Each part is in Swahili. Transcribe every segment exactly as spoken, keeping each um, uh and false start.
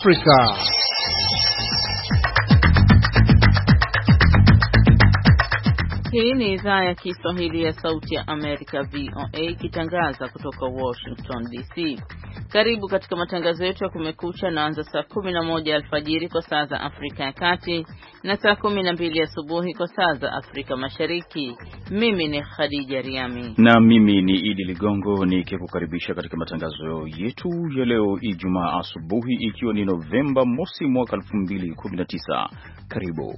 Afrika. Hii ni idhaa ya Kiswahili ya Sauti ya Amerika V O A ikitangaza kutoka Washington D C. Karibu katika matangazo yetu ya kumekucha, naanza saa kumi na moja alfajiri kwa saa za Afrika ya Kati na saa kumi na mbili asubuhi kwa saa za Afrika Mashariki. Mimi ni Khadija Riami na mimi ni Idi Ligongo nikikukaribisha katika matangazo yetu ya leo Ijumaa asubuhi, ikiwa ni Novemba mosi mwaka elfu mbili kumi na tisa. Karibu.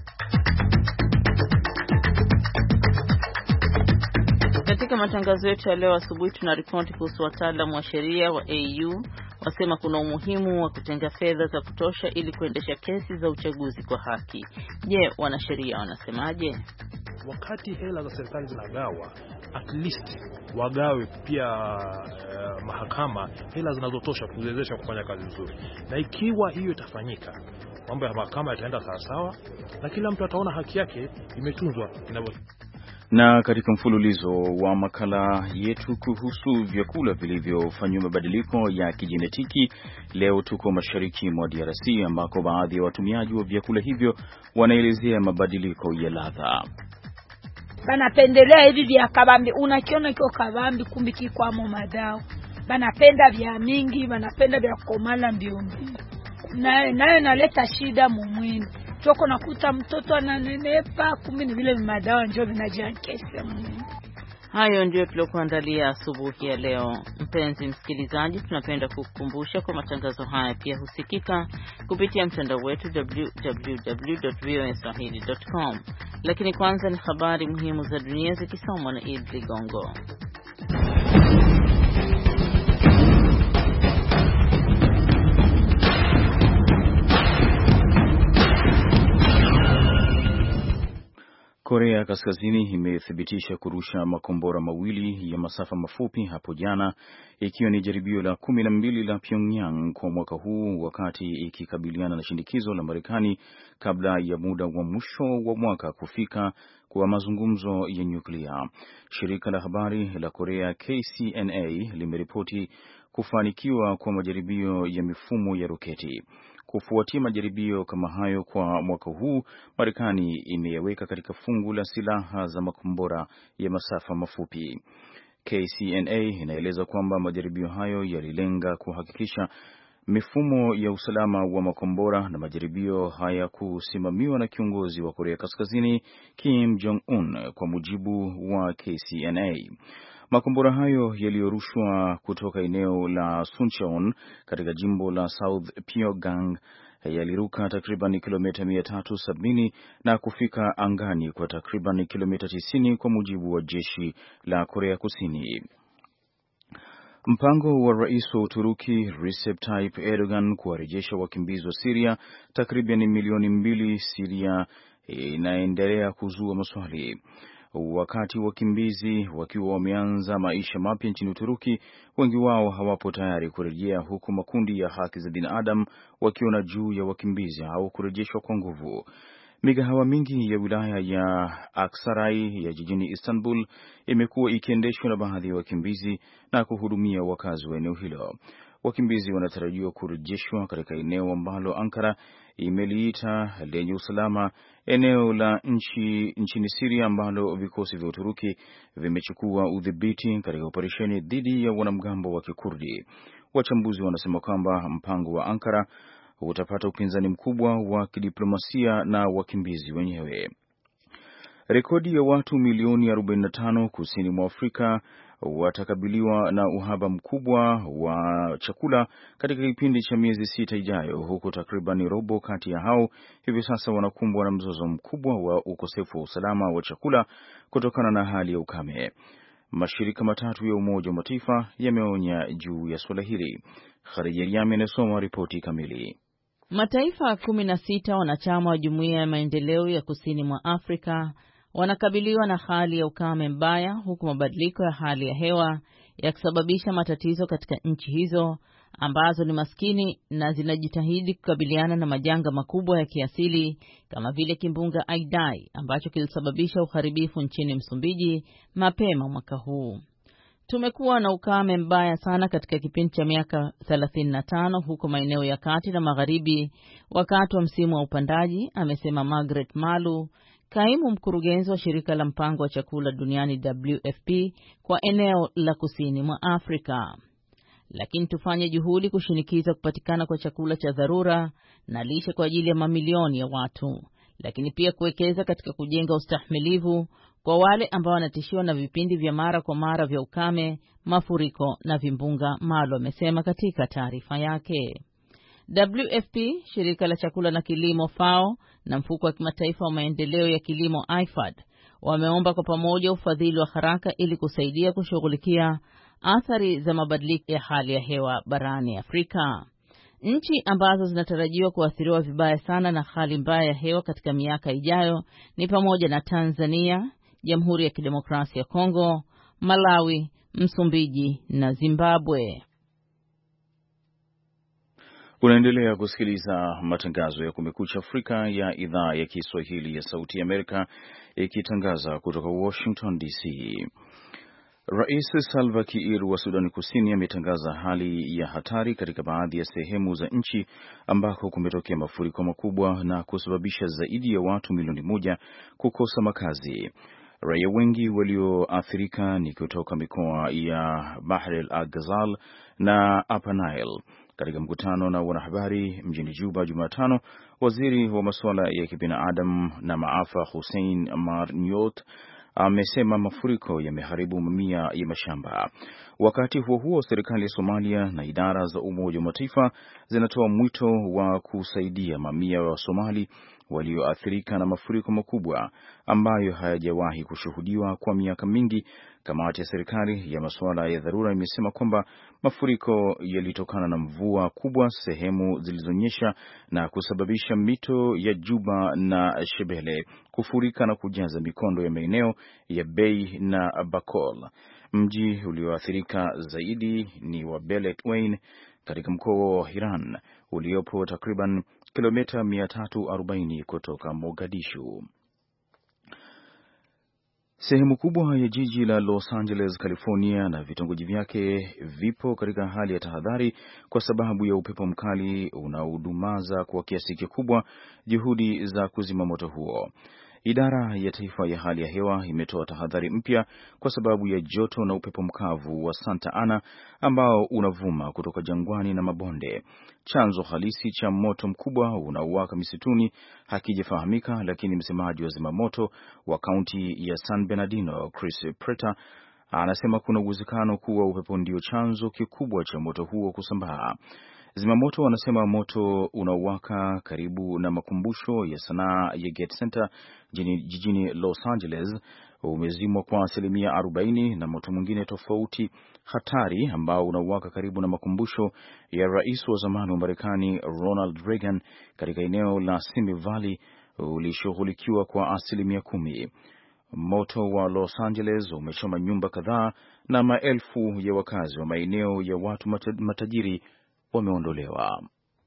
Katika matangazo yetu ya leo asubuhi tunaripoti kuhusu wataalamu wa sheria wa A U wasema kuna umuhimu wa kutenga fedha za kutosha ili kuendesha kesi za uchaguzi kwa haki. Je, wanasheria wanasemaje? Wakati hela za serikali zinagawa, at least wagawe pia uh, mahakama hela zinazotosha kuwezesha kufanya kazi nzuri. Na ikiwa hiyo itafanyika, mambo ya mahakama yataenda sawa sawa na kila mtu ataona haki yake imetunzwa inavyo. Na katika mfululizo wa makala yetu kuhusu vyakula vilivyofanywa mabadiliko ya kijenetiki, leo tuko mashariki mwa D R C ambako baadhi ya watumiaji wa vyakula hivyo wanaelezea mabadiliko ya ladha. Banapendelea hivi vya kabambi, unakiona kiko kabambi kumbi kikwamo madao. Banapenda vya mingi, banapenda vya komala mbio mbio. Na nayo naleta shida mumwini. Toko nakuta mtoto ananenepa kumbi ni vile madawa njoo vinajiankesha mwini. Hayo ndio tuliokuandalia asubuhi ya leo. Mpenzi msikilizaji, tunapenda kukukumbusha kwa matangazo haya pia husikika kupitia mtandao wetu w w w dot v o a swahili dot com. Lakini kwanza ni habari muhimu za dunia zikisomwa na Idi Ligongo. Korea Kaskazini imethibitisha kurusha makombora mawili ya masafa mafupi hapo jana, ikiwa ni jaribio la kumi na mbili la Pyongyang kwa mwaka huu, wakati ikikabiliana na shinikizo la Marekani kabla ya muda wa mwisho wa mwaka kufika kwa mazungumzo ya nyuklia. Shirika la habari la Korea K C N A limeripoti kufanikiwa kwa majaribio ya mifumo ya roketi. Kufuatia majaribio kama hayo kwa mwaka huu, Marekani imeyaweka katika fungu la silaha za makombora ya masafa mafupi. K C N A inaeleza kwamba majaribio hayo yalilenga kuhakikisha mifumo ya usalama wa makombora na majaribio haya kusimamiwa na kiongozi wa Korea Kaskazini Kim Jong-un, kwa mujibu wa K C N A. Makombora hayo yaliyorushwa kutoka eneo la Suncheon katika jimbo la South Pyongyang yaliruka takriban kilomita mia tatu sabini na kufika angani kwa takriban kilomita tisini, kwa mujibu wa jeshi la Korea Kusini. Mpango wa rais wa Uturuki Recep Tayyip Erdogan kuwarejesha wakimbizi wa Syria takriban milioni mbili Syria inaendelea kuzua maswali. Wakati wakimbizi wakiwa wameanza maisha mapya nchini Uturuki, wengi wao hawapo tayari kurejea, huku makundi ya haki za binadamu wakiona juu ya wakimbizi au kurejeshwa kwa nguvu. Migahawa mingi ya wilaya ya Aksaray ya jijini Istanbul imekuwa ikiendeshwa na baadhi ya wakimbizi na kuhudumia wakazi wa eneo hilo. Wakimbizi wanatarajiwa kurejeshwa katika eneo ambalo Ankara imeliita lenye usalama, eneo la nchi nchini Syria ambalo vikosi vya Uturuki vimechukua udhibiti katika operesheni dhidi ya wanamgambo wa Kikurdi. Wachambuzi wanasema kwamba mpango wa Ankara utapata upinzani mkubwa wa kidiplomasia na wakimbizi wenyewe. Rekodi ya watu milioni arobaini na tano kusini mwa Afrika watakabiliwa na uhaba mkubwa wa chakula katika kipindi cha miezi sita ijayo, huku takriban robo kati ya hao hivi sasa wanakumbwa na mzozo mkubwa wa ukosefu wa usalama wa chakula kutokana na hali ya ukame. Mashirika matatu ya Umoja wa Mataifa yameonya juu ya suala hili. Khadija Riami anasoma ripoti kamili. Mataifa kumi na sita wanachama wa Jumuiya ya Maendeleo ya Kusini mwa Afrika wanakabiliwa na hali ya ukame mbaya, huku mabadiliko ya hali ya hewa yakisababisha matatizo katika nchi hizo ambazo ni maskini na zinajitahidi kukabiliana na majanga makubwa ya kiasili kama vile kimbunga Idai ambacho kilisababisha uharibifu nchini Msumbiji mapema mwaka huu. Tumekuwa na ukame mbaya sana katika kipindi cha miaka thelathini na tano huko maeneo ya kati na magharibi wakati wa msimu wa upandaji, amesema Margaret Malu, kaimu mkurugenzi wa shirika la mpango wa chakula duniani W F P kwa eneo la kusini mwa Afrika. Lakini tufanye juhudi kushinikiza kupatikana kwa chakula cha dharura na lishe kwa ajili ya mamilioni ya watu, lakini pia kuwekeza katika kujenga ustahimilivu kwa wale ambao wanatishiwa na vipindi vya mara kwa mara vya ukame, mafuriko na vimbunga, Malo amesema katika taarifa yake. W F P, shirika la chakula na kilimo F A O na mfuko wa kimataifa wa maendeleo ya kilimo I F A D wameomba kwa pamoja ufadhili wa haraka ili kusaidia kushughulikia athari za mabadiliko ya hali ya hewa barani Afrika. Nchi ambazo zinatarajiwa kuathiriwa vibaya sana na hali mbaya ya hewa katika miaka ijayo ni pamoja na Tanzania, Jamhuri ya Kidemokrasia ya Kongo, Malawi, Msumbiji na Zimbabwe. Unaendelea kusikiliza matangazo ya Kumekucha Afrika ya idhaa ya Kiswahili ya Sauti ya Amerika ikitangaza kutoka Washington D C. Rais Salva Kiir wa Sudan Kusini ametangaza hali ya hatari katika baadhi ya sehemu za nchi ambako kumetokea mafuriko makubwa na kusababisha zaidi ya watu milioni moja kukosa makazi. Raia wengi walioathirika ni kutoka mikoa ya Bahr el-Ghazal na Upper Nile. Katika mkutano na wanahabari mjini Juba Jumatano, waziri wa masuala ya kibinadamu na maafa Hussein Amar Nyot amesema mafuriko yameharibu mamia ya mashamba. Wakati huo huo, serikali ya Somalia na idara za Umoja wa Mataifa zinatoa mwito wa kusaidia mamia wa Somali walioathirika na mafuriko makubwa ambayo hayajawahi kushuhudiwa kwa miaka mingi. Kamati ya serikali ya masuala ya dharura imesema kwamba mafuriko yalitokana na mvua kubwa sehemu zilizonyesha na kusababisha mito ya Juba na Shebele kufurika na kujaza mikondo ya maeneo ya Bay na Bakol. Mji ulioathirika zaidi ni wa Beledweyne katika mkoa wa Hiran uliopo takriban kilomita mia tatu arobaini kutoka Mogadishu. Sehemu kubwa ya jiji la Los Angeles, California na vitongoji vyake vipo katika hali ya tahadhari kwa sababu ya upepo mkali unaodumaza kwa kiasi kikubwa juhudi za kuzima moto huo. Idara ya Taifa ya Hali ya Hewa imetoa tahadhari mpya kwa sababu ya joto na upepo mkavu wa Santa Ana ambao unavuma kutoka jangwani na mabonde. Chanzo halisi cha moto mkubwa unaowaka misituni hakijafahamika, lakini msemaji wa zimamoto wa kaunti ya San Bernardino, Chris Preta, anasema kuna uwezekano kuwa upepo ndio chanzo kikubwa cha moto huo kusambaa. Zimamoto wanasema moto unaowaka karibu na makumbusho ya sanaa ya Gate Center jijini Los Angeles umezimwa kwa asilimia arobaini, na moto mwingine tofauti hatari ambao unawaka karibu na makumbusho ya rais wa zamani wa Marekani Ronald Reagan katika eneo la Simi Valley ulishughulikiwa kwa asilimia kumi. Moto wa Los Angeles umechoma nyumba kadhaa na maelfu ya wakazi wa maeneo ya watu matajiri wameondolewa.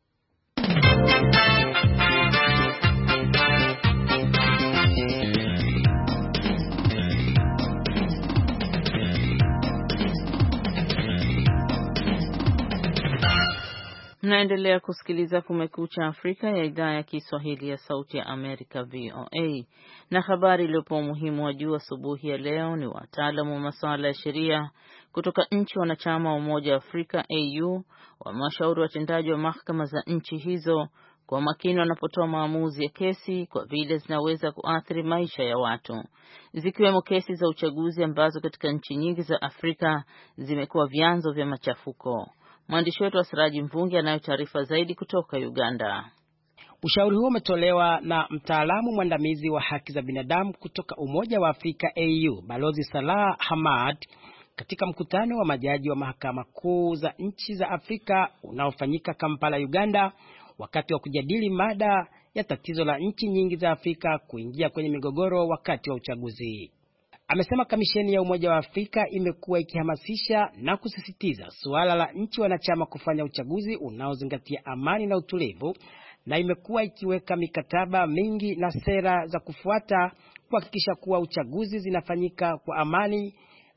Mnaendelea kusikiliza Kumekucha Afrika ya idhaa ya Kiswahili ya Sauti ya Amerika V O A. Na habari iliyopewa umuhimu wa juu asubuhi ya leo ni wataalamu wa masuala ya sheria kutoka nchi wanachama wa Umoja wa Afrika A U wamewashauri watendaji wa mahakama za nchi hizo kwa makini wanapotoa maamuzi ya kesi kwa vile zinaweza kuathiri maisha ya watu, zikiwemo kesi za uchaguzi ambazo katika nchi nyingi za Afrika zimekuwa vyanzo vya machafuko. Mwandishi wetu wa Siraji Mvungi anayo taarifa zaidi kutoka Uganda. Ushauri huo umetolewa na mtaalamu mwandamizi wa haki za binadamu kutoka Umoja wa Afrika A U, Balozi Salah Hamad, katika mkutano wa majaji wa mahakama kuu za nchi za Afrika unaofanyika Kampala, Uganda, wakati wa kujadili mada ya tatizo la nchi nyingi za Afrika kuingia kwenye migogoro wakati wa uchaguzi. Amesema kamisheni ya Umoja wa Afrika imekuwa ikihamasisha na kusisitiza suala la nchi wanachama kufanya uchaguzi unaozingatia amani na utulivu, na imekuwa ikiweka mikataba mingi na sera za kufuata kuhakikisha kuwa uchaguzi zinafanyika kwa amani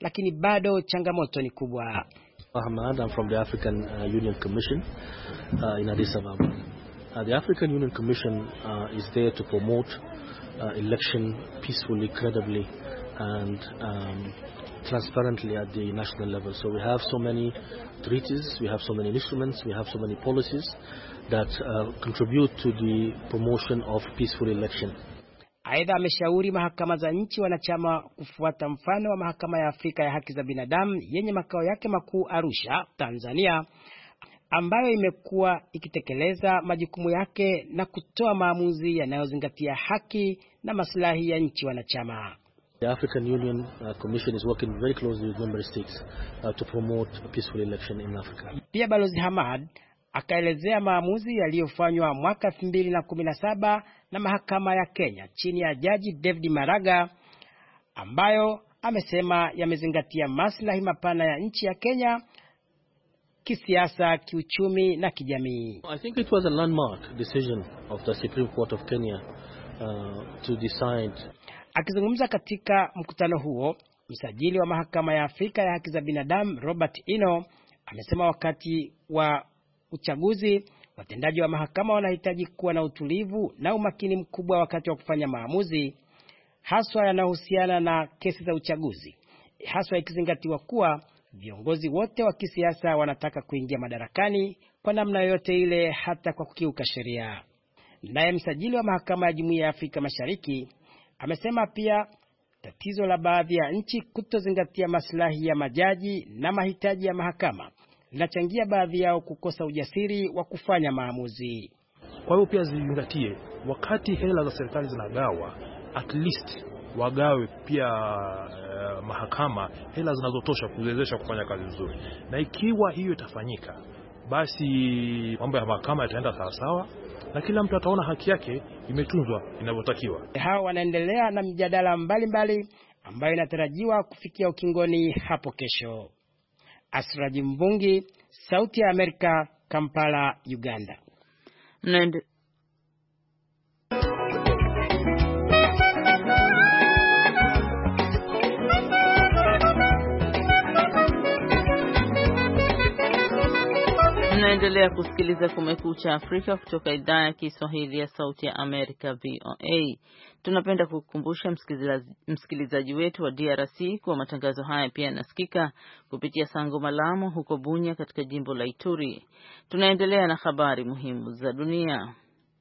lakini bado changamoto ni kubwa. Ahmad, I'm from the African uh, Union Commission uh, in Addis Ababa. Uh, the African Union Commission uh, is there to promote uh, election peacefully, credibly, and um, transparently at the national level. So we have so many treaties, we have so many instruments, we have so many policies that uh, contribute to the promotion of peaceful election. Aidha, ameshauri mahakama za nchi wanachama kufuata mfano wa mahakama ya Afrika ya haki za binadamu yenye makao yake makuu Arusha, Tanzania, ambayo imekuwa ikitekeleza majukumu yake na kutoa maamuzi yanayozingatia haki na maslahi ya nchi wanachama. The African Union uh, Commission is working very closely with member states uh, to promote a peaceful election in Africa. Pia Balozi Hamad akaelezea maamuzi yaliyofanywa mwaka elfu mbili na kumi na saba na mahakama ya Kenya chini ya Jaji David Maraga, ambayo amesema yamezingatia maslahi mapana ya nchi ya Kenya kisiasa, kiuchumi na kijamii. I think it was a landmark decision of the Supreme Court of Kenya uh, to decide. Akizungumza katika mkutano huo, msajili wa mahakama ya Afrika ya haki za binadamu Robert Ino amesema wakati wa uchaguzi watendaji wa mahakama wanahitaji kuwa na utulivu na umakini mkubwa wakati wa kufanya maamuzi, haswa yanayohusiana na kesi za uchaguzi, haswa ikizingatiwa kuwa viongozi wote wa kisiasa wanataka kuingia madarakani kwa namna yoyote ile, hata kwa kukiuka sheria. Naye msajili wa mahakama ya Jumuiya ya Afrika Mashariki amesema pia tatizo la baadhi ya nchi kutozingatia maslahi ya majaji na mahitaji ya mahakama linachangia baadhi yao kukosa ujasiri wa kufanya maamuzi. Kwa hiyo pia zizingatie wakati hela za serikali zinagawa, at least wagawe pia uh, mahakama hela zinazotosha kuwezesha kufanya kazi nzuri. Na ikiwa hiyo itafanyika, basi mambo ya mahakama yataenda sawa sawa na kila mtu ataona haki yake imetunzwa inavyotakiwa. Hao wanaendelea na mjadala mbalimbali ambayo inatarajiwa kufikia ukingoni hapo kesho. Asraji Mvungi, Sauti ya Amerika, Kampala, Uganda. Mnaende Mnaendelea kusikiliza Kumekucha Afrika kutoka idhaa ya Kiswahili ya Sauti ya Amerika V O A. Tunapenda kukukumbusha msikilizaji wetu wa D R C kuwa matangazo haya pia yanasikika kupitia Sango Malamu huko Bunya katika jimbo la Ituri. Tunaendelea na habari muhimu za dunia.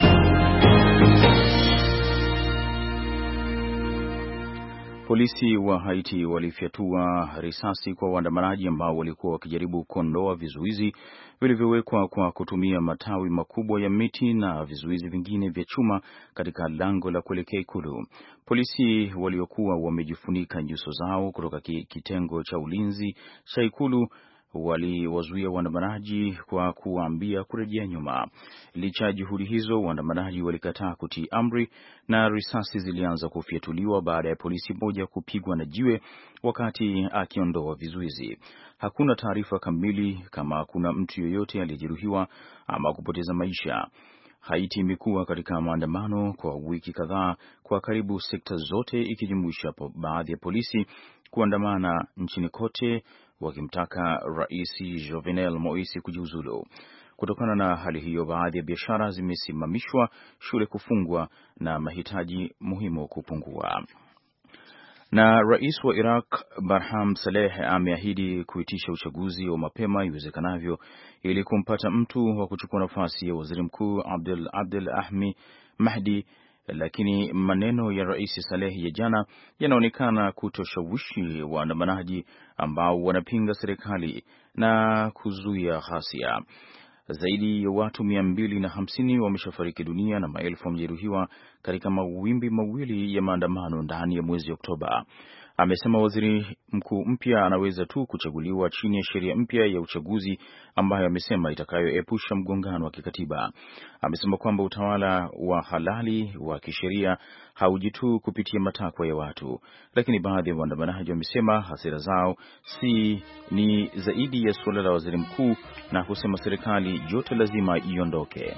Polisi wa Haiti walifyatua risasi kwa waandamanaji ambao walikuwa wakijaribu kuondoa vizuizi vilivyowekwa kwa kutumia matawi makubwa ya miti na vizuizi vingine vya chuma katika lango la kuelekea ikulu. Polisi waliokuwa wamejifunika nyuso zao kutoka kitengo cha ulinzi cha ikulu waliwazuia waandamanaji kwa kuwaambia kurejea nyuma. Licha ya juhudi hizo, waandamanaji walikataa kutii amri na risasi zilianza kufyatuliwa baada ya polisi mmoja kupigwa na jiwe wakati akiondoa vizuizi. Hakuna taarifa kamili kama kuna mtu yeyote aliyejeruhiwa ama kupoteza maisha. Haiti imekuwa katika maandamano kwa wiki kadhaa kwa karibu sekta zote, ikijumuisha baadhi ya polisi kuandamana nchini kote wakimtaka Rais Jovenel Moise kujiuzulu. Kutokana na hali hiyo, baadhi ya biashara zimesimamishwa, shule kufungwa na mahitaji muhimu kupungua. Na Rais wa Iraq Barham Saleh ameahidi kuitisha uchaguzi wa mapema iwezekanavyo ili kumpata mtu wa kuchukua nafasi ya Waziri Mkuu Abdel Abdel Ahmi Mahdi, lakini maneno ya Rais Saleh ya jana yanaonekana kutoshawishi waandamanaji ambao wanapinga serikali na kuzuia ghasia. Zaidi ya watu mia mbili na hamsini wameshafariki dunia na maelfu wamejeruhiwa katika mawimbi mawili ya maandamano ndani ya mwezi Oktoba. Amesema waziri mkuu mpya anaweza tu kuchaguliwa chini ya sheria mpya ya uchaguzi ambayo amesema itakayoepusha mgongano wa kikatiba. Amesema kwamba utawala wa halali wa kisheria hauji tu kupitia matakwa ya watu, lakini baadhi ya waandamanaji wamesema hasira zao si ni zaidi ya suala la waziri mkuu na kusema serikali yote lazima iondoke.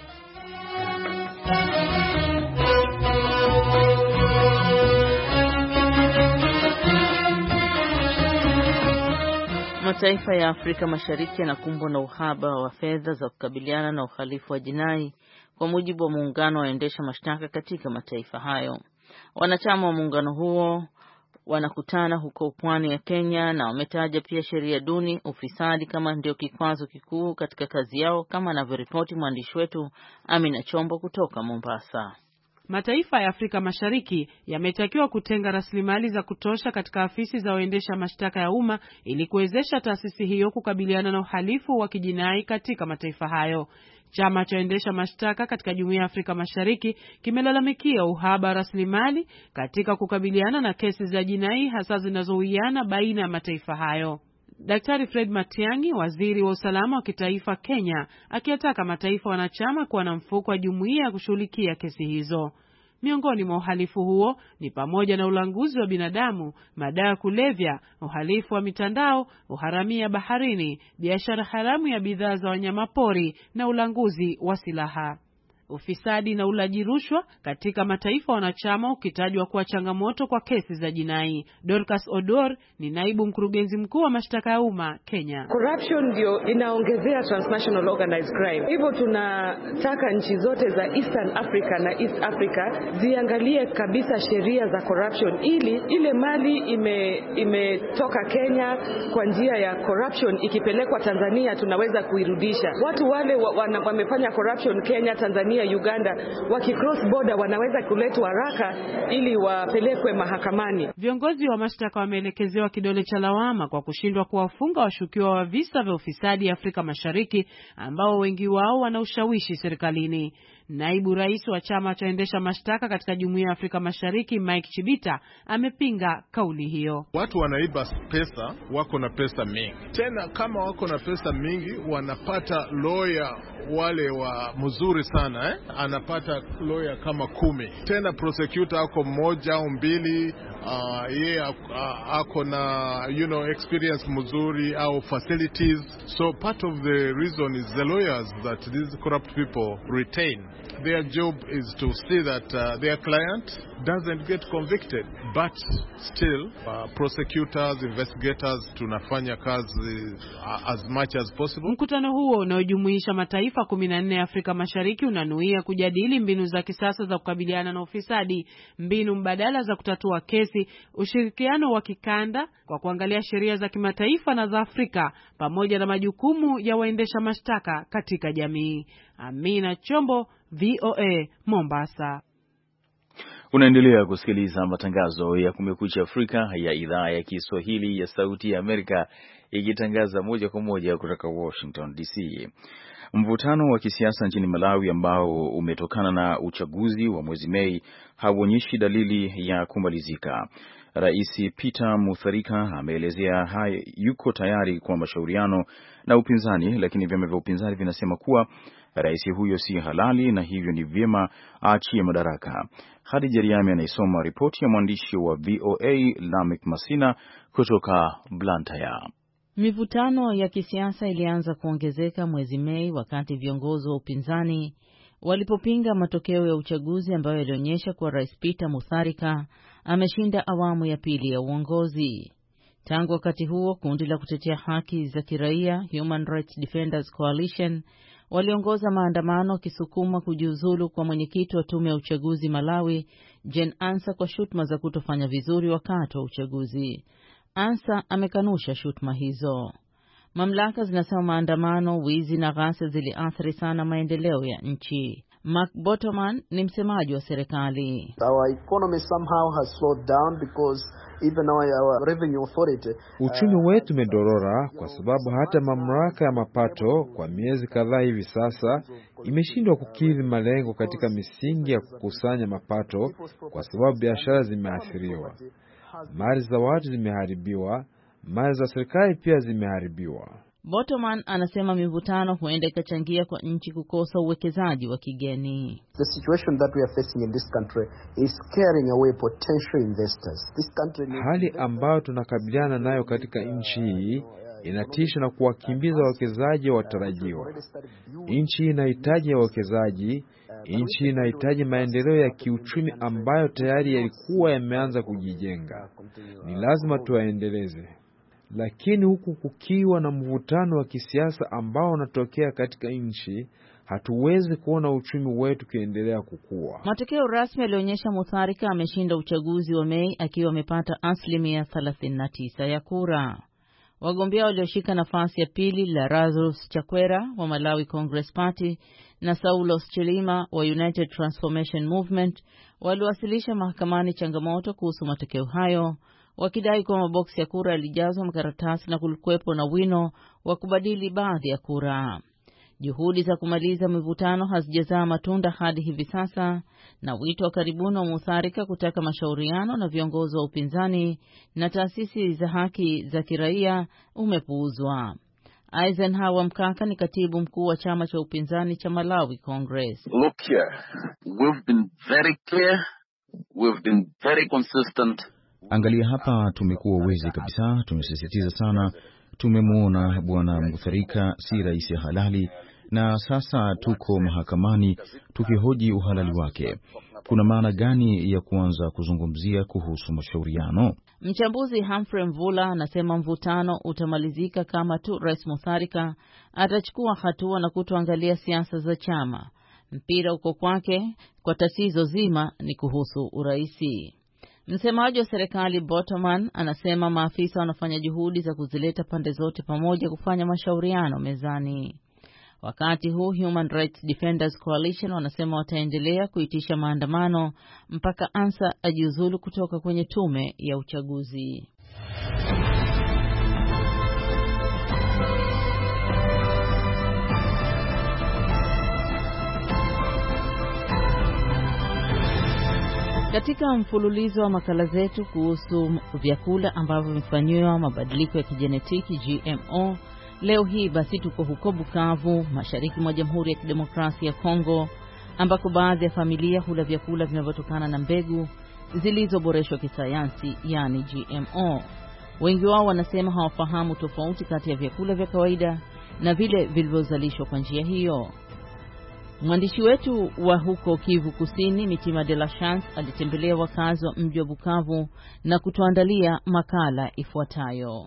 Mataifa ya Afrika Mashariki yanakumbwa na uhaba wa fedha za kukabiliana na uhalifu wa jinai, kwa mujibu wa muungano wa waendesha mashtaka katika mataifa hayo. Wanachama wa muungano huo wanakutana huko pwani ya Kenya na wametaja pia sheria duni, ufisadi kama ndio kikwazo kikuu katika kazi yao, kama anavyoripoti mwandishi wetu Amina Chombo kutoka Mombasa. Mataifa ya Afrika Mashariki yametakiwa kutenga rasilimali za kutosha katika afisi za waendesha mashtaka ya umma ili kuwezesha taasisi hiyo kukabiliana na uhalifu wa kijinai katika mataifa hayo. Chama cha waendesha mashtaka katika Jumuiya ya Afrika Mashariki kimelalamikia uhaba wa rasilimali katika kukabiliana na kesi za jinai hasa zinazohusiana baina ya mataifa hayo. Daktari Fred Matiang'i, waziri wa usalama wa kitaifa Kenya, akiyataka mataifa wanachama kuwa na mfuko wa jumuiya ya kushughulikia kesi hizo. Miongoni mwa uhalifu huo ni pamoja na ulanguzi wa binadamu, madawa ya kulevya, uhalifu wa mitandao, uharamia baharini, biashara haramu ya bidhaa za wanyamapori na ulanguzi wa silaha. Ufisadi na ulaji rushwa katika mataifa wanachama ukitajwa kuwa changamoto kwa kesi za jinai. Dorcas Odor ni naibu mkurugenzi mkuu wa mashtaka ya umma Kenya. Corruption ndio inaongezea transnational organized crime. Hivyo tunataka nchi zote za Eastern Africa na East Africa ziangalie kabisa sheria za corruption, ili ile mali ime imetoka Kenya kwa njia ya corruption ikipelekwa Tanzania tunaweza kuirudisha. Watu wale wamefanya corruption Kenya, Tanzania, Uganda, wakicross border wanaweza kuletwa haraka ili wapelekwe mahakamani. Viongozi wa mashtaka wameelekezewa kidole cha lawama kwa kushindwa kuwafunga washukiwa wa visa vya ufisadi Afrika Mashariki ambao wengi wao wana ushawishi serikalini. Naibu rais wa chama cha waendesha mashtaka katika Jumuiya ya Afrika Mashariki Mike Chibita amepinga kauli hiyo. Watu wanaiba pesa, wako na pesa mingi. Tena kama wako na pesa mingi wanapata lawyer wale wa mzuri sana eh? Anapata lawyer kama kumi. Tena prosecutor ako mmoja au mbili, uh, yeye uh, ako na you know experience mzuri au facilities. So part of the reason is the lawyers that these corrupt people retain. Their job is to see that uh, their client doesn't get convicted, but still uh, prosecutors, investigators tunafanya kazi uh, as much as possible. Mkutano huo unaojumuisha mataifa kumi na nne ya Afrika Mashariki unanuia kujadili mbinu za kisasa za kukabiliana na ufisadi, mbinu mbadala za kutatua kesi, ushirikiano wa kikanda kwa kuangalia sheria za kimataifa na za Afrika, pamoja na majukumu ya waendesha mashtaka katika jamii. Amina Chombo, V O A, Mombasa. Unaendelea kusikiliza matangazo ya Kumekucha Afrika ya idhaa ya Kiswahili ya Sauti ya Amerika, ikitangaza moja kwa moja kutoka Washington D C. Mvutano wa kisiasa nchini Malawi ambao umetokana na uchaguzi wa mwezi Mei hauonyeshi dalili ya kumalizika. Rais Peter Mutharika ameelezea hai yuko tayari kwa mashauriano na upinzani, lakini vyama vya upinzani vinasema kuwa rais huyo si halali na hivyo ni vyema aachie madaraka. Khadija Riami anaisoma ripoti ya mwandishi wa V O A Lamek Masina kutoka Blantyre. Mivutano ya kisiasa ilianza kuongezeka mwezi Mei wakati viongozi wa upinzani walipopinga matokeo ya uchaguzi ambayo yalionyesha kuwa Rais Peter Mutharika ameshinda awamu ya pili ya uongozi. Tangu wakati huo, kundi la kutetea haki za kiraia Human Rights Defenders Coalition waliongoza maandamano kisukuma kujiuzulu kwa mwenyekiti wa tume ya uchaguzi Malawi, Jen Ansa, kwa shutuma za kutofanya vizuri wakati wa uchaguzi. Ansa amekanusha shutuma hizo. Mamlaka zinasema maandamano, wizi na ghasia ziliathiri sana maendeleo ya nchi. Mark Bottoman ni msemaji wa serikali. Our economy somehow has slowed down because even our, our revenue authority, uh, uchumi wetu umedorora kwa sababu hata mamlaka ya mapato kwa miezi kadhaa hivi sasa imeshindwa kukidhi malengo katika misingi ya kukusanya mapato kwa sababu biashara zimeathiriwa. Mali za watu zimeharibiwa, mali za serikali pia zimeharibiwa. Bottoman anasema mivutano huenda ikachangia kwa nchi kukosa uwekezaji wa kigeni. The situation that we are facing in this country is scaring away potential investors. This country needs... Hali ambayo tunakabiliana nayo katika nchi hii inatisha na kuwakimbiza wawekezaji watarajiwa. Nchi inahitaji wawekezaji, nchi inahitaji maendeleo ya kiuchumi ambayo tayari yalikuwa yameanza kujijenga. Ni lazima tuwaendeleze. lakini huku kukiwa na mvutano wa kisiasa ambao unatokea katika nchi, hatuwezi kuona uchumi wetu kiendelea kukua. Matokeo rasmi yalionyesha Mutharika ameshinda uchaguzi wa Mei akiwa amepata asilimia thelathini na tisa ya kura. Wagombea walioshika nafasi ya pili, Lazarus Chakwera wa Malawi Congress Party na Saulos Chilima wa United Transformation Movement, waliwasilisha mahakamani changamoto kuhusu matokeo hayo, wakidai kwa maboksi ya kura yalijazwa makaratasi na kulikuwepo na wino wa kubadili baadhi ya kura. Juhudi za kumaliza mivutano hazijazaa matunda hadi hivi sasa, na wito wa karibuni wa Mutharika kutaka mashauriano na viongozi wa upinzani na taasisi za haki za kiraia umepuuzwa. Eisenhower Mkaka ni katibu mkuu wa chama cha upinzani cha Malawi Congress. Look here, we've been very clear, we've been very consistent. Angalia hapa, tumekuwa wezi kabisa, tumesisitiza sana, tumemwona bwana Mutharika si rais halali, na sasa tuko mahakamani tukihoji uhalali wake. Kuna maana gani ya kuanza kuzungumzia kuhusu mashauriano? Mchambuzi Humphrey Mvula anasema mvutano utamalizika kama tu Rais Mutharika atachukua hatua na kutoangalia siasa za chama. Mpira uko kwake, kwa tatizo zima ni kuhusu uraisi. Msemaji wa serikali Bottoman anasema maafisa wanafanya juhudi za kuzileta pande zote pamoja kufanya mashauriano mezani. Wakati huu Human Rights Defenders Coalition wanasema wataendelea kuitisha maandamano mpaka Ansa ajiuzulu kutoka kwenye tume ya uchaguzi. Katika mfululizo wa makala zetu kuhusu vyakula ambavyo vimefanywa mabadiliko ya kijenetiki G M O, leo hii basi tuko huko Bukavu, mashariki mwa Jamhuri ya Kidemokrasia ya Kongo, ambako baadhi ya familia hula vyakula vinavyotokana na mbegu zilizoboreshwa kisayansi, yani G M O. Wengi wao wanasema hawafahamu tofauti kati ya vyakula vya kawaida na vile vilivyozalishwa kwa njia hiyo. Mwandishi wetu wa huko Kivu Kusini, Mitima de la Chance, alitembelea wakazi wa mji wa Bukavu na kutuandalia makala ifuatayo.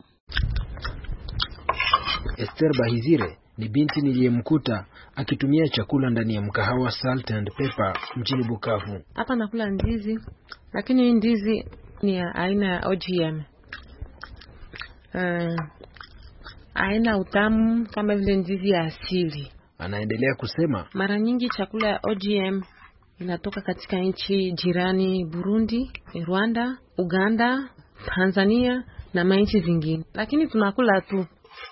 Esther Bahizire ni binti niliyemkuta akitumia chakula ndani ya mkahawa Salt and Pepper mjini Bukavu. Hapa nakula ndizi, lakini hii ndizi ni ya aina ya O G M. Uh, aina utamu kama vile ndizi ya asili. Anaendelea kusema, mara nyingi chakula ya O G M inatoka katika nchi jirani, Burundi, Rwanda, Uganda, Tanzania na manchi zingine, lakini tunakula tu.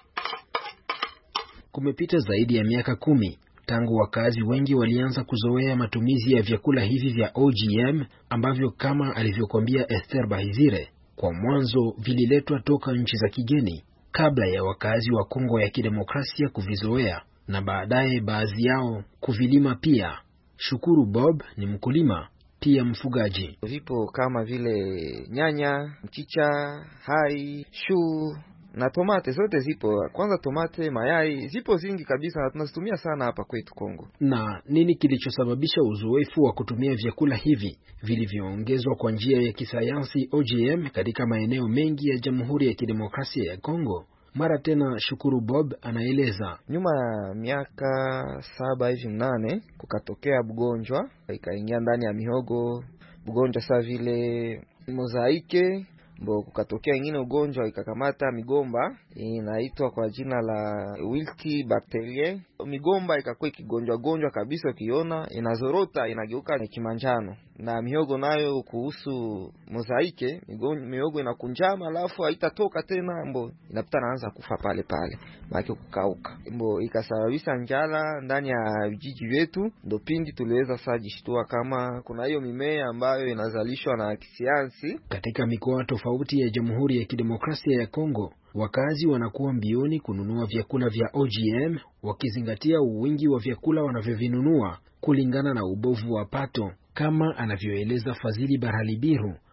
Kumepita zaidi ya miaka kumi tangu wakazi wengi walianza kuzoea matumizi ya vyakula hivi vya O G M ambavyo kama alivyokuambia Esther Bahizire, kwa mwanzo vililetwa toka nchi za kigeni kabla ya wakazi wa Kongo ya Kidemokrasia kuvizoea na baadaye baadhi yao kuvilima pia. Shukuru Bob ni mkulima pia mfugaji. Vipo kama vile nyanya, mchicha, hai, shu na tomate, zote zipo. Kwanza tomate, mayai, zipo zingi kabisa na tunazitumia sana hapa kwetu Kongo. Na nini kilichosababisha uzoefu wa kutumia vyakula hivi vilivyoongezwa kwa njia ya kisayansi O G M katika maeneo mengi ya Jamhuri ya Kidemokrasia ya Kongo? Mara tena Shukuru Bob anaeleza. Nyuma ya miaka saba hivi nane kukatokea mgonjwa ikaingia ndani ya mihogo, mgonjwa saa vile mozaike, mbo kukatokea ingine ugonjwa ikakamata migomba inaitwa kwa jina la Wilti bacteria. Migomba ikakuwa ikigonjwa gonjwa kabisa, ukiona inazorota inageuka ni kimanjano. Na mihogo nayo kuhusu mozaike, mihogo inakunjama alafu haitatoka tena, mbo inapita naanza kufa pale pale, maana kukauka. Mbo ikasababisha njala ndani ya vijiji vyetu. Ndio pindi tuliweza sasa jishtua kama kuna hiyo mimea ambayo inazalishwa na kisayansi. Katika mikoa tofauti ya Jamhuri ya Kidemokrasia ya Kongo, wakazi wanakuwa mbioni kununua vyakula vya O G M wakizingatia uwingi wa vyakula wanavyovinunua kulingana na ubovu wa pato, kama anavyoeleza Fazili Baralibiru,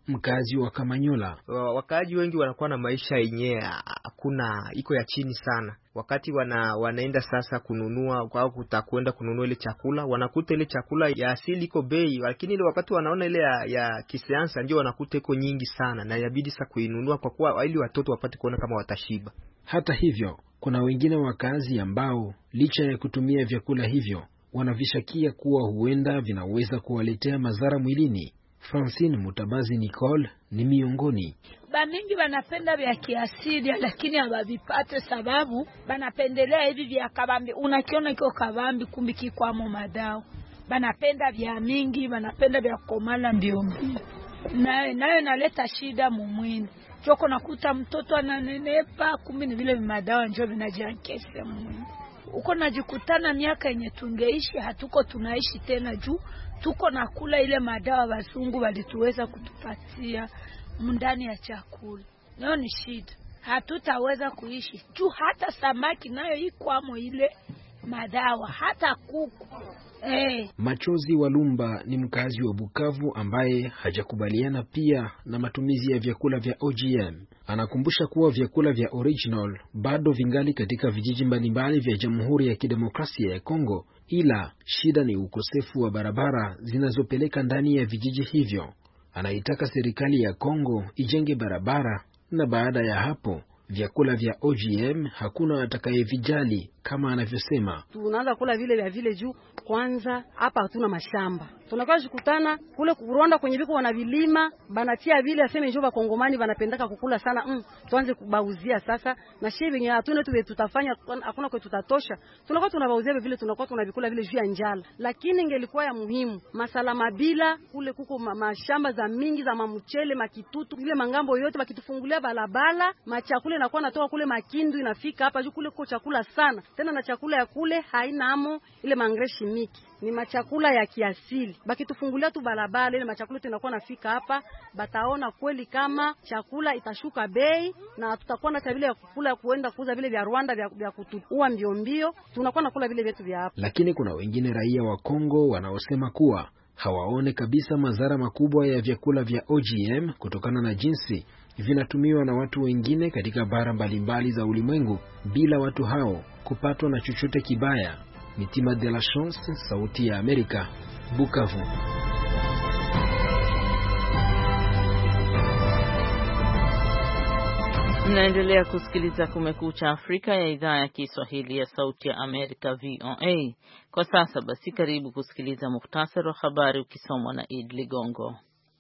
mkazi wa Kamanyola. Wakaaji wengi wanakuwa na maisha yenyewe hakuna iko ya chini sana. Wakati wana, wanaenda sasa kununua au kutakwenda kununua ile chakula, wanakuta ile chakula ya asili iko bei, lakini ile wakati wanaona ile ya, ya kisayansi ndio wanakuta iko nyingi sana, na inabidi sasa kuinunua kwa kuwa ili watoto wapate kuona kama watashiba. Hata hivyo, kuna wengine wakazi ambao licha ya kutumia vyakula hivyo wanavishakia kuwa huenda vinaweza kuwaletea madhara mwilini. Francine Mutabazi Nicole ni miongoni. Bamingi banapenda vya kiasili lakini habavipate sababu banapendelea hivi vya kabambi. Unakiona kiko kabambi kumbi kikwamo madao. Banapenda vya mingi, banapenda vya komala mbio mbio. Nayo nayo naleta shida mumwini. Choko nakuta mtoto ananenepa kumbi ni vile madao njoo vinajiankesha mwini. Uko najikutana miaka yenye tungeishi hatuko tunaishi tena juu tuko na kula ile madawa wazungu walituweza kutupatia ndani ya chakula. Ndio ni shida. Hatutaweza kuishi juu hata samaki nayo ikwamo ile madawa, hata kuku. Hey. Machozi Walumba ni mkazi wa Bukavu ambaye hajakubaliana pia na matumizi ya vyakula vya O G M. Anakumbusha kuwa vyakula vya original bado vingali katika vijiji mbalimbali vya Jamhuri ya Kidemokrasia ya Kongo, ila shida ni ukosefu wa barabara zinazopeleka ndani ya vijiji hivyo. Anaitaka serikali ya Kongo ijenge barabara, na baada ya hapo vyakula vya O G M hakuna atakayevijali kama anavyosema. Tunaanza kula vile vya vile juu kwanza hapa hatuna mashamba. Tunakuwa kukutana kule Rwanda kwenye biko wana vilima, banatia vile aseme njoo ba Kongomani banapendaka kukula sana. Mm, tuanze kubauzia sasa na shehe wenye hatuna tu tutafanya hakuna kwa tutatosha. Tunakuwa tunabauzia vile tunakuwa tunavikula vile juu ya njala. Lakini ingelikuwa ya muhimu masalama bila kule kuko mashamba za mingi za mamuchele, makitutu, vile mangambo yote bakitufungulia balabala, machakula inakuwa natoka kule Makindu inafika hapa juu kule kwa chakula sana. Tena na chakula ya kule haina amo ile mangreshi miki. Ni machakula ya kiasili. Bakitufungulia tu balabala ile machakula tunakuwa nafika hapa, bataona kweli kama chakula itashuka bei na tutakuwa na tabia ya kukula kuenda kuuza vile vya Rwanda vya, vya kutua mbio mbio, tunakuwa nakula vile vitu vya hapa. Lakini kuna wengine raia wa Kongo wanaosema kuwa hawaone kabisa madhara makubwa ya vyakula vya O G M kutokana na jinsi vinatumiwa na watu wengine katika bara mbalimbali za ulimwengu bila watu hao kupatwa na chochote kibaya. Mitima de la Chance, Sauti ya Amerika, Bukavu. Mnaendelea kusikiliza Kumekucha Afrika ya idhaa ya Kiswahili ya Sauti ya Amerika V O A. Kwa sasa basi karibu kusikiliza muhtasari wa habari ukisomwa na Id Ligongo.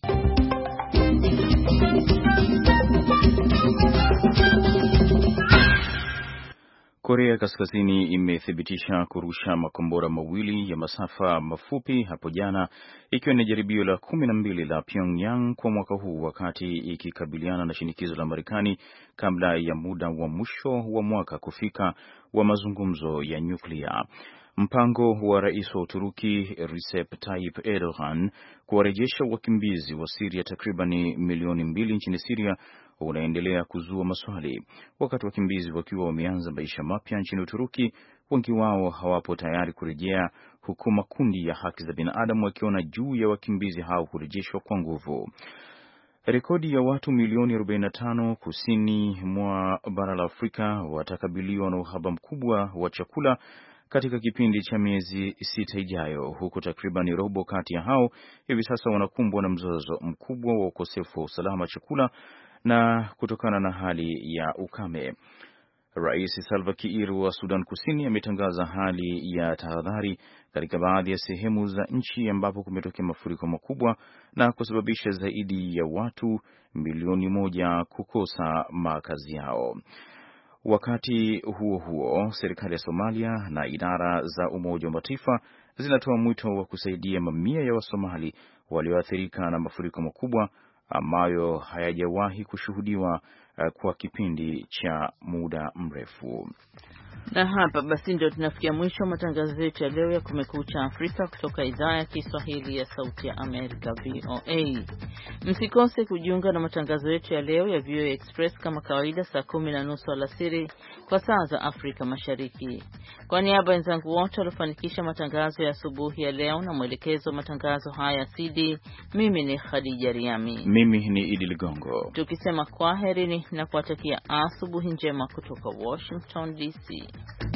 Korea Kaskazini imethibitisha kurusha makombora mawili ya masafa mafupi hapo jana, ikiwa ni jaribio la kumi na mbili la Pyongyang kwa mwaka huu, wakati ikikabiliana na shinikizo la Marekani kabla ya muda wa mwisho wa mwaka kufika wa mazungumzo ya nyuklia. Mpango wa rais wa Uturuki Recep Tayyip Erdogan kuwarejesha wakimbizi wa Syria takribani milioni mbili nchini Syria unaendelea kuzua maswali, wakati wakimbizi wakiwa wameanza maisha mapya nchini Uturuki. Wengi wao hawapo tayari kurejea, huku makundi ya haki za binadamu wakiona juu ya wakimbizi hao kurejeshwa kwa nguvu. Rekodi ya watu milioni arobaini na tano kusini mwa bara la Afrika watakabiliwa na uhaba mkubwa wa chakula katika kipindi cha miezi sita ijayo, huku takriban robo kati ya hao hivi sasa wanakumbwa na mzozo mkubwa wa ukosefu wa usalama chakula na kutokana na hali ya ukame. Rais Salva Kiir wa Sudan Kusini ametangaza hali ya tahadhari katika baadhi ya sehemu za nchi ambapo kumetokea mafuriko makubwa na kusababisha zaidi ya watu milioni moja kukosa makazi yao. Wakati huo huo, serikali ya Somalia na idara za Umoja wa Mataifa zinatoa mwito wa kusaidia mamia ya Wasomali walioathirika na mafuriko makubwa ambayo hayajawahi kushuhudiwa uh, kwa kipindi cha muda mrefu. Na hapa basi ndio tunafikia mwisho wa matangazo yetu ya leo ya Kumekucha Afrika kutoka idhaa ya Kiswahili ya Sauti ya Amerika V O A. Msikose kujiunga na matangazo yetu ya leo ya V O A Express kama kawaida saa kumi na nusu alasiri kwa saa za Afrika Mashariki. Kwa niaba ya wenzangu wote waliofanikisha matangazo ya asubuhi ya leo na mwelekezo wa matangazo haya C D, mimi ni Khadija Riami. Mimi ni Idi Ligongo. Tukisema kwaherini na kuwatakia asubuhi njema kutoka Washington D C.